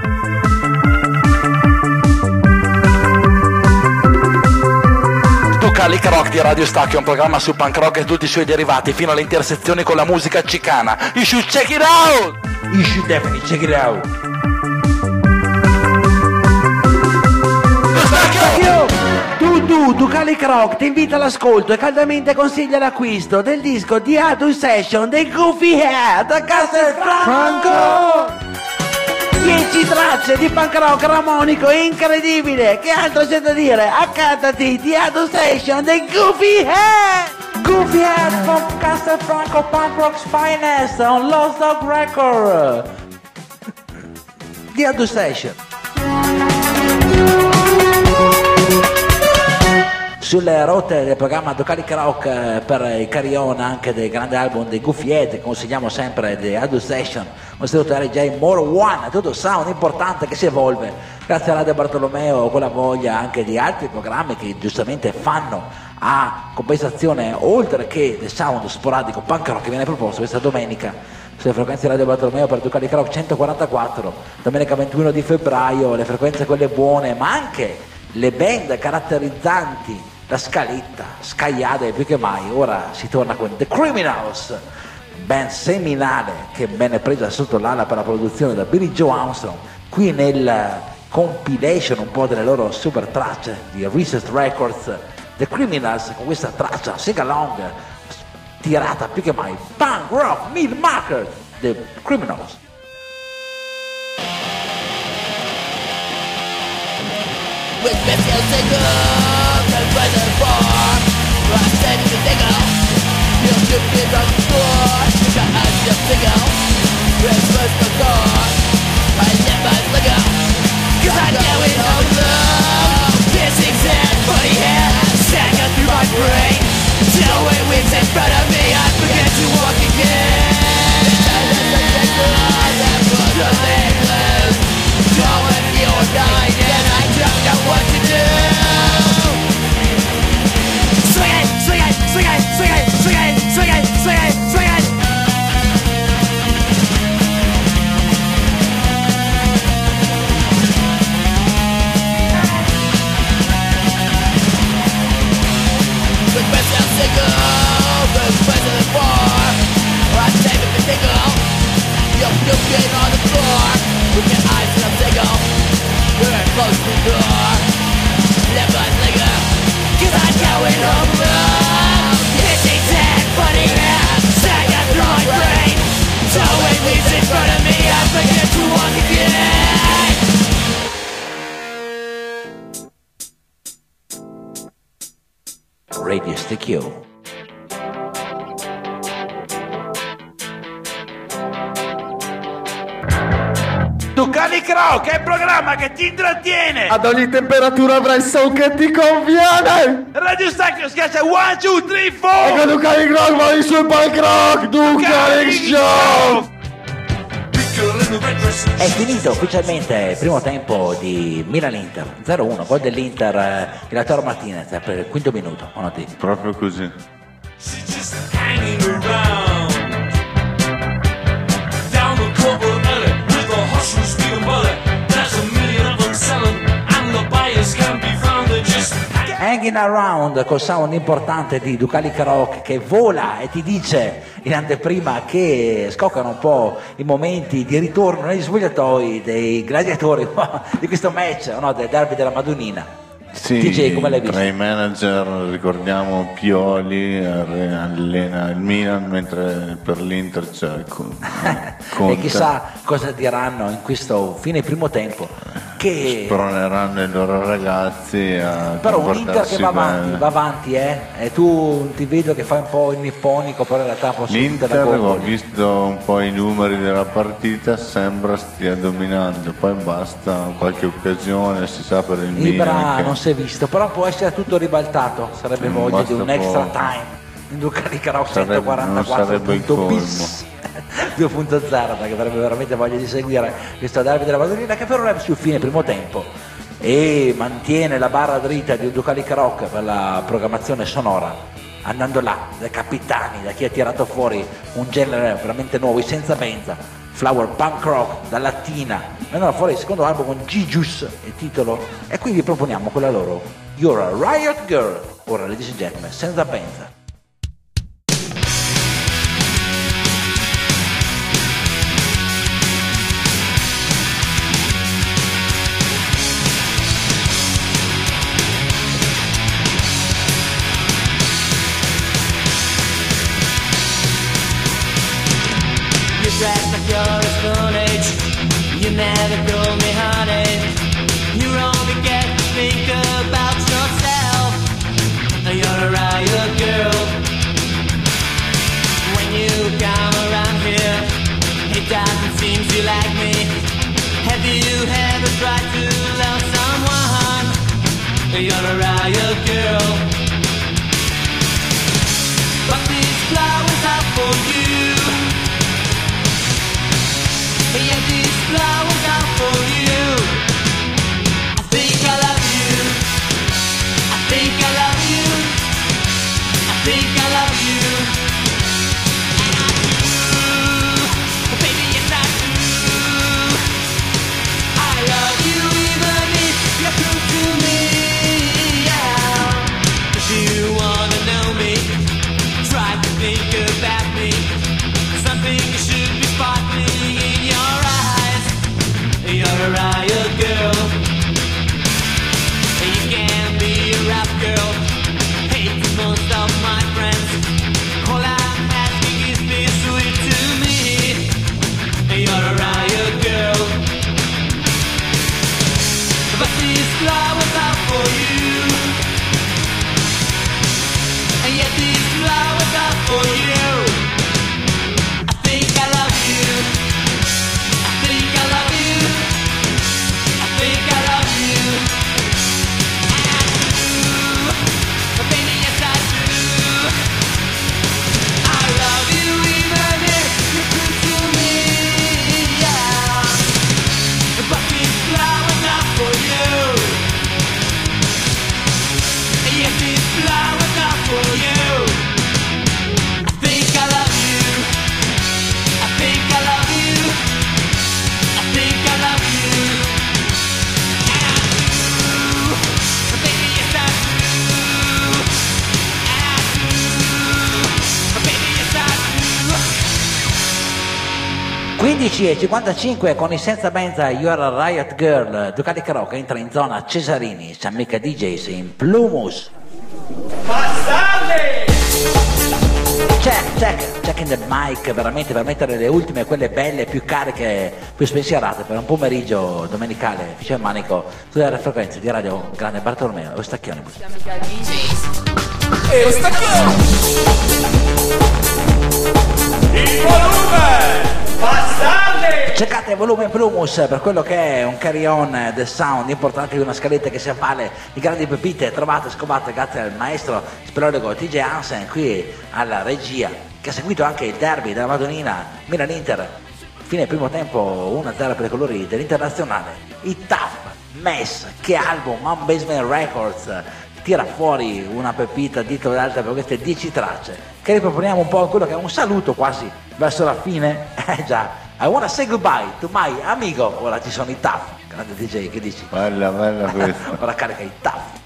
Ducali Rock di Radio Stacchio è un programma su punk rock e tutti i suoi derivati fino alle intersezioni con la musica cicana. You should check it out! You should definitely check it out. Tu, tu, Ducali Rock ti invita all'ascolto e caldamente consiglia l'acquisto del disco di Adult Session dei Goofy Head da Castelfranco. dieci tracce di punk rock ramonico incredibile. Che altro c'è da dire? Accattati di Adult Session dei Goofy Head. Goofy Head from Castelfranco Punk Rock's Finest on Lost Dog Record. The Adult Station. Sulle rotte del programma Ducali Rock per il carry-on anche del grande album dei Goofy Head, consigliamo sempre The Adult Station, un istituto R J More One, tutto sound importante che si evolve grazie a Radio Bartolomeo, con la voglia anche di altri programmi che giustamente fanno a compensazione, oltre che del sound sporadico punk rock che viene proposto questa domenica sulle frequenze di Radio Bartolomeo per Ducali Rock centoquarantaquattro, domenica ventuno di febbraio, le frequenze quelle buone, ma anche le band caratterizzanti la scaletta, scagliate più che mai. Ora si torna con The Criminals, band seminale che venne presa sotto l'ala per la produzione da Billy Joe Armstrong, qui nel compilation un po' delle loro super tracce di Recessed Records. The Criminals con questa traccia sing along tirata più che mai punk rock mid market, The Criminals. With special signals and weather bar, I said to the go. You'll shoot me on the floor. You got us your signal. We're supposed to go. I never look up. Cause I know it all low. Piercing and funny hair stagger through my brain. Till when wings in front of me, I forget to walk again. It's a little signal that was a thing loose. Going you're dying and I don't know what to do. Swing it, swing it, swing it, swing it, swing it, swing it, swing it, swing it. With myself single, with president bar, I take it to tingle. You're puking on the floor, with your eyes and I'm single. We're close to the door. Never linger, cause I'm going home alone. Hitting ten funny hair, stagger through my brain. So when leaves in front of me, I forget to walk again. Radio Stacchio. Ducali Rock è il programma che ti intrattiene. Ad ogni temperatura avrai il son che ti conviene. Radio Stacchio schiaccia uno, due, tre, quattro. Ecco Ducali Rock, vai sul punk rock. Ducali Show. È finito ufficialmente il primo tempo di Milan-Inter zero uno, gol dell'Inter eh, di Lautaro Martinez per il quinto minuto. Proprio così. Hanging Around col sound importante di Ducali Rock che vola e ti dice in anteprima che scoccano un po' i momenti di ritorno negli spogliatoi dei gladiatori di questo match, no, del derby della Madonnina. Sì, T J, come l'hai visto? Tra i manager ricordiamo Pioli, allena il Milan, mentre per l'Inter c'è Conte. E chissà cosa diranno in questo fine primo tempo, che sproneranno i loro ragazzi a però un Inter che va avanti, bene. va avanti eh? E tu ti vedo che fai un po' il nipponico, però in realtà un po' L'Inter, ho visto un po' i numeri della partita, sembra stia dominando, poi basta qualche occasione, si sa per il Ibra Milan che... non si è visto, però può essere tutto ribaltato, sarebbe Mm, voglia di basta un extra poco. time in Ducati Carò Sarebbe- centoquarantaquattro non sarebbe il punto colmo. bis due punto zero, perché avrebbe veramente voglia di seguire questo derby della Madonnina, che però è sul fine primo tempo e mantiene la barra dritta di un Ducati Carò per la programmazione sonora, andando là dai capitani, da chi ha tirato fuori un genere veramente nuovo, i Senza Benza, Flower Punk Rock da Latina, vengono fuori il secondo album con G-Juice, il titolo, e quindi proponiamo quella loro You're a Riot Girl. Ora, ladies and gentlemen, Senza Benza. You dress like you're a stone age. You never told me, honey. You only get to think about yourself. You're a riot girl. When you come around here, it doesn't seem you like me. Have you ever tried to love someone? You're a riot girl. But these flowers are for you. Yeah, these flowers are for you. I think I love you. I think I love you. I think I love you. And I do. Baby, yes I do. I love you even if you're true to me. Yeah. If you wanna know me, try to think about me. Something should be sparkling in your eyes. You're a riot girl. You can be a rap girl. Hate most of my friends. All I'm asking is be sweet to me. You're a riot girl. But these flowers are for you. And yet these flowers are for you. I think I love you. I think I love you. I think I love you. And I do. But baby, yes I do. I love you even if you're true to me. Yeah. But these flowers are for you. Yes, these flowers are for you. I think I love you. I think I love you. I think I love you. And I do. But baby, yes I do. And I do. But baby, yes I do. quindici e cinquantacinque con i Senza Benza, You're a Riot Girl. Ducati Carò che entra in zona Cesarini, c'è mica D Js in Plumus. Check, check, check in the mic, veramente per mettere le ultime, quelle belle, più cariche, più spensierate per un pomeriggio domenicale, Fice Manico, sulle frequenze di Radio Grande Bartolomeo e Stacchioni. E Stacchioni! Il volume! Bastardi! Cercate volume Plumus per quello che è un carry on del sound importante di una scaletta che si avvale di grandi pepite trovate e scovate grazie al maestro speleologo T J Hansen qui alla regia, che ha seguito anche il derby della Madonnina Milan-Inter, fine primo tempo uno a zero per i colori dell'Internazionale. I Tough Mess, che album, Man Basement Records, tira fuori una pepita dietro l'altra per queste dieci tracce che riproponiamo un po' quello che è un saluto quasi verso la fine. Eh già, I wanna say goodbye to my amigo. Ora ci sono i Tough, grande D J, che dici? Bella, bella questa. Ora carica i Tough.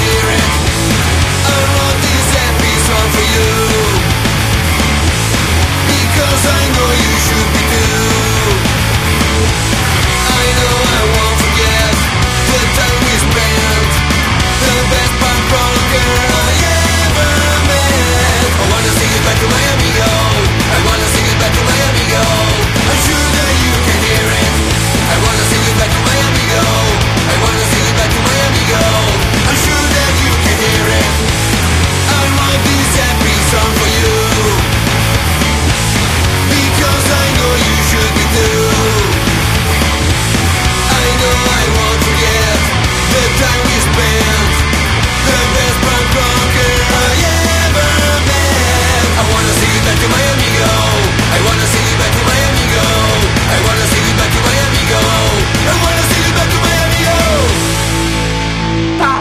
For you.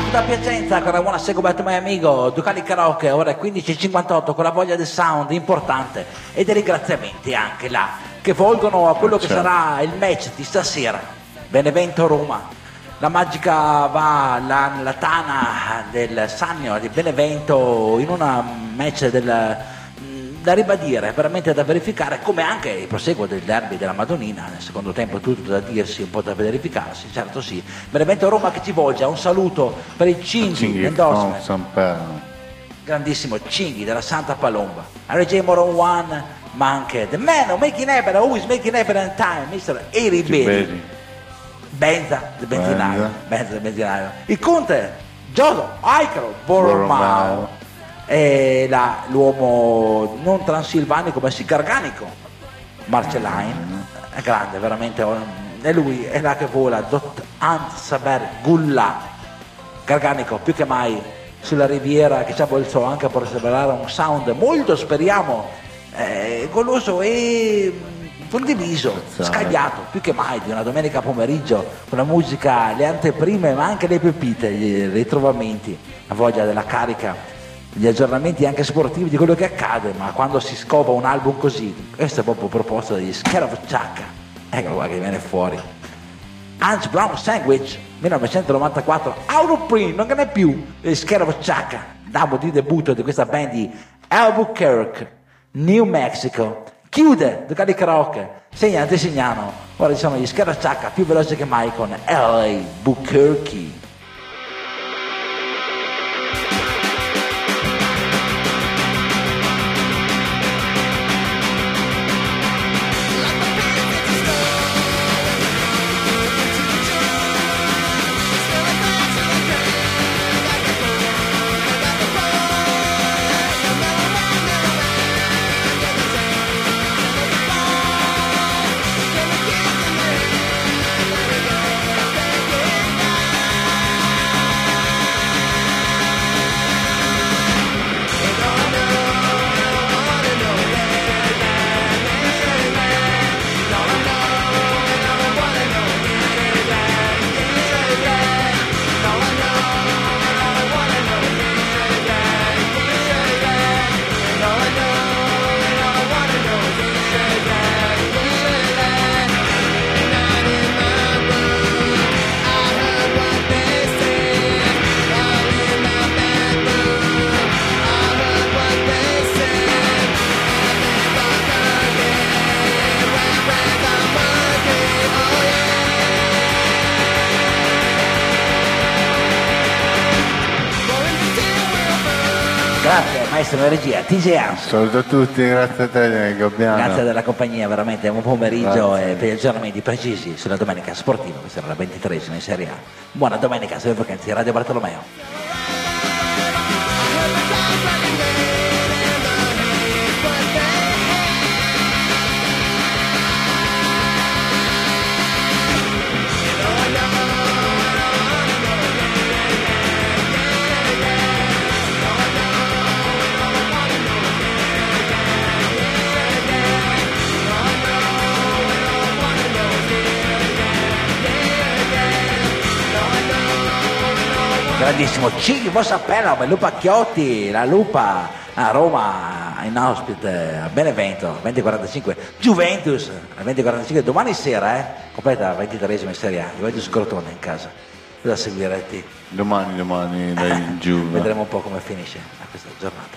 da Piacenza con la buona seguito mio amico Ducali Karaoke, ora quindici e cinquantotto con la voglia del sound importante e dei ringraziamenti anche là che volgono a quello che certo. sarà il match di stasera, Benevento Roma. La magica va la, la tana del Sannio di Benevento in una match del, da ribadire, veramente da verificare, come anche il proseguo del derby della Madonnina. Nel secondo tempo tutto da dirsi, un po' da verificarsi, certo sì. Benevento Roma che ci volge, un saluto per il Cinghi, endorsement, grandissimo Cinghi della Santa Palomba, R J Moron One, ma anche The Man who making happen, always making happen in time, mister Eri Bedi, Benza del benzinaio, Benza del benzinaio, il Conte, Giodo, Icaro, Borromeo, e la, l'uomo non transilvanico ma sì garganico, Marcellain, è grande veramente, è lui, è là che vola, Dott Ant Saber Gulla, garganico più che mai sulla riviera che ci ha voluto anche per separare un sound molto, speriamo, eh, goloso e condiviso, scagliato più che mai di una domenica pomeriggio con la musica, le anteprime ma anche le pepite, i ritrovamenti, la voglia della carica, gli aggiornamenti anche sportivi di quello che accade, ma quando si scopa un album così, questo è proprio proposto dagli Scarab Chaka, ecco qua che viene fuori, Hans Brown Sandwich millenovecentonovantaquattro, Autoprint, non ne è più, gli Scarab Chaka, damo di debutto di questa band di Albuquerque, New Mexico. Chiude Ducati Karaoke, segna Antesignano, ora ci sono gli Scaracciacca più veloci che mai con L A Buquerque. Grazie maestro della regia, T J Hans. Saluto a tutti, grazie a te Gabbiano. Grazie della compagnia, veramente buon pomeriggio Grazie. e per gli aggiornamenti precisi sulla domenica sportiva, questa era la ventitreesima in Serie A. Buona domenica sulle frequenze di Radio Bartolomeo. Grandissimo Cinghi, Bossa Appella, Lupa Chiotti, la Lupa a Roma in ospite a Benevento, venti e quarantacinque, Juventus, venti e quarantacinque, domani sera, eh, completa la ventitreesima in Serie A, Juventus Crotone in casa. Cosa seguirete? Domani, domani, dai, Eh, giù. vedremo un po' come finisce questa giornata.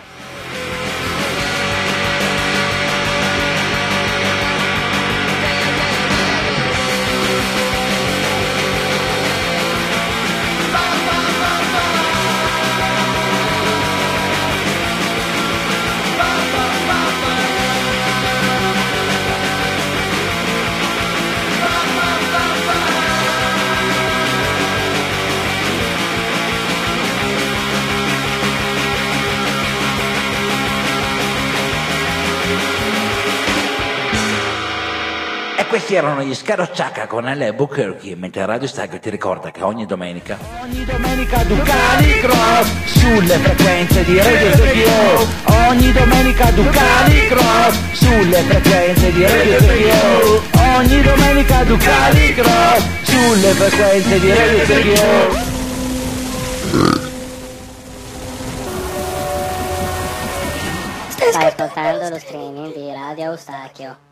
Questi erano gli Scarocciacca con L A Buquerque, mentre Radio Stadio ti ricorda che ogni domenica Ogni domenica Ducali Cross sulle frequenze di Radio Stadio. Ogni domenica Ducali Cross sulle frequenze di Radio Stadio. Ogni domenica Ducali Cross sulle frequenze di Radio Stadio. Stai ascoltando lo streaming di Radio Eustachio.